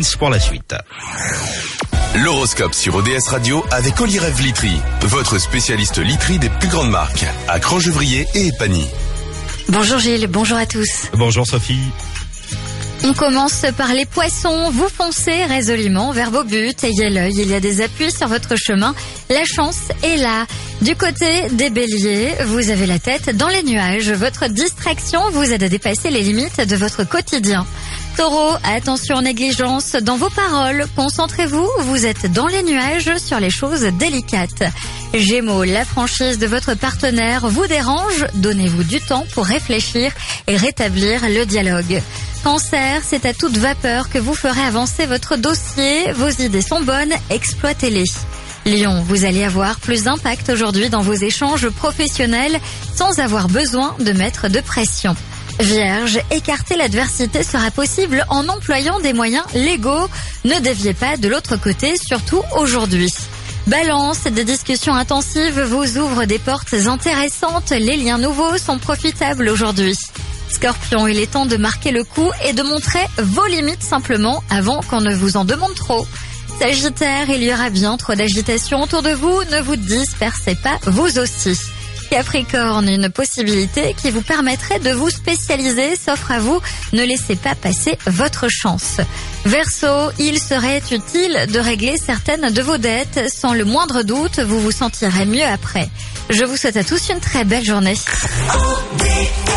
pour la suite. L'horoscope sur ODS Radio avec Olirev Litry, votre spécialiste literie des plus grandes marques, à Crangevrier et Épagny. Bonjour Gilles, bonjour à tous. Bonjour Sophie. On commence par les poissons. Vous foncez résolument vers vos buts. Ayez l'œil, il y a des appuis sur votre chemin. La chance est là. Du côté des béliers, vous avez la tête dans les nuages. Votre distraction vous aide à dépasser les limites de votre quotidien. Taureau, attention aux négligences dans vos paroles. Concentrez-vous, vous êtes dans les nuages sur les choses délicates. Gémeaux, la franchise de votre partenaire vous dérange. Donnez-vous du temps pour réfléchir et rétablir le dialogue. Cancer, c'est à toute vapeur que vous ferez avancer votre dossier. Vos idées sont bonnes, exploitez-les. Lion, vous allez avoir plus d'impact aujourd'hui dans vos échanges professionnels sans avoir besoin de mettre de pression. Vierge, écarter l'adversité sera possible en employant des moyens légaux. Ne déviez pas de l'autre côté, surtout aujourd'hui. Balance, des discussions intensives vous ouvrent des portes intéressantes. Les liens nouveaux sont profitables aujourd'hui. Scorpion, il est temps de marquer le coup et de montrer vos limites simplement avant qu'on ne vous en demande trop. Sagittaire, il y aura bien trop d'agitation autour de vous, ne vous dispersez pas vous aussi. Capricorne, une possibilité qui vous permettrait de vous spécialiser s'offre à vous, ne laissez pas passer votre chance. Verseau, il serait utile de régler certaines de vos dettes, sans le moindre doute, vous vous sentirez mieux après. Je vous souhaite à tous une très belle journée.